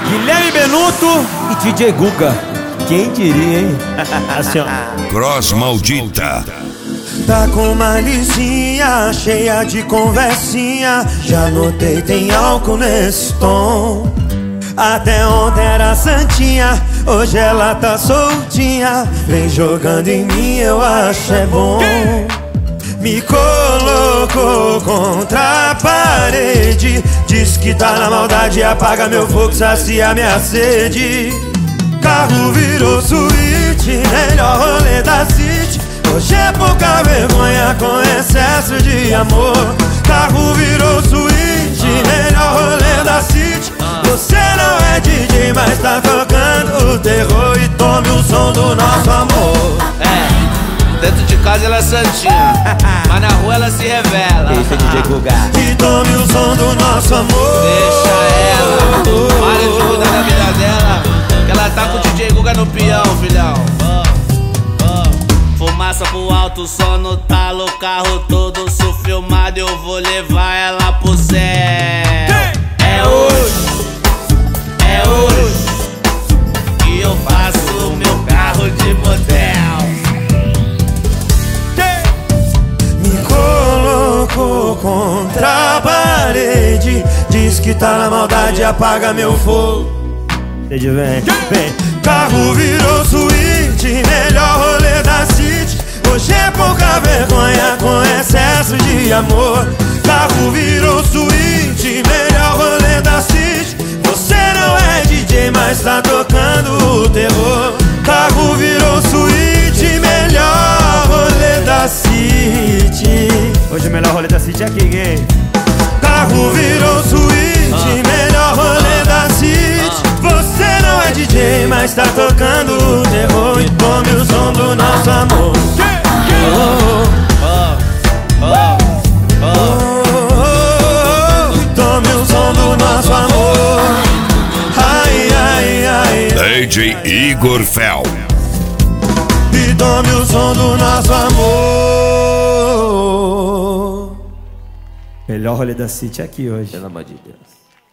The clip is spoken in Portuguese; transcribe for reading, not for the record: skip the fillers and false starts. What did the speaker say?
Guilherme Benuto e DJ Guga. Quem diria, hein? Assim, ó. Cross Maldita. Tá com uma licinha cheia de conversinha. Já notei, tem álcool nesse tom. Até ontem era santinha, hoje ela tá soltinha. Vem jogando em mim, eu acho é bom. Me colocou contra a parede. Diz que tá na maldade, apaga meu fogo, sacia minha sede. Carro virou suíte, melhor rolê da city. Hoje é pouca vergonha com excesso de amor. Carro virou suíte, melhor rolê da city. Você não é DJ, mas tá tocando o terror. E tome o som do nosso amor. Dentro de casa ela é santinha, mas na rua ela se revela. Deixa DJ Guga. E tome o som do nosso amor. Deixa ela, para de cuidar da vida dela, que ela tá com o DJ Guga no peão, filhão. Fumaça pro alto, som no talo, carro todo sul filmado. Eu vou levar ela pro céu. É hoje que eu faço o meu carro de motel. Me colocou contra a parede. Diz que tá na maldade, apaga meu fogo. Vem. Carro virou suíte, melhor rolê da city. Hoje é pouca vergonha com excesso de amor. Carro virou suíte, melhor rolê da city. Você não é DJ, mas tá tocando o terror. Carro virou suíte, melhor rolê da city. Hoje o melhor rolê da city é aqui, gay. Carro virou suíte, melhor rolê da city. Você não é DJ, mas tá tocando o terror. E tome o som do nosso amor. E tome o som do nosso amor. Ai. DJ Igor Fel. E tome o som do nosso amor. Melhor rolê da city é aqui hoje. Pelo amor de Deus.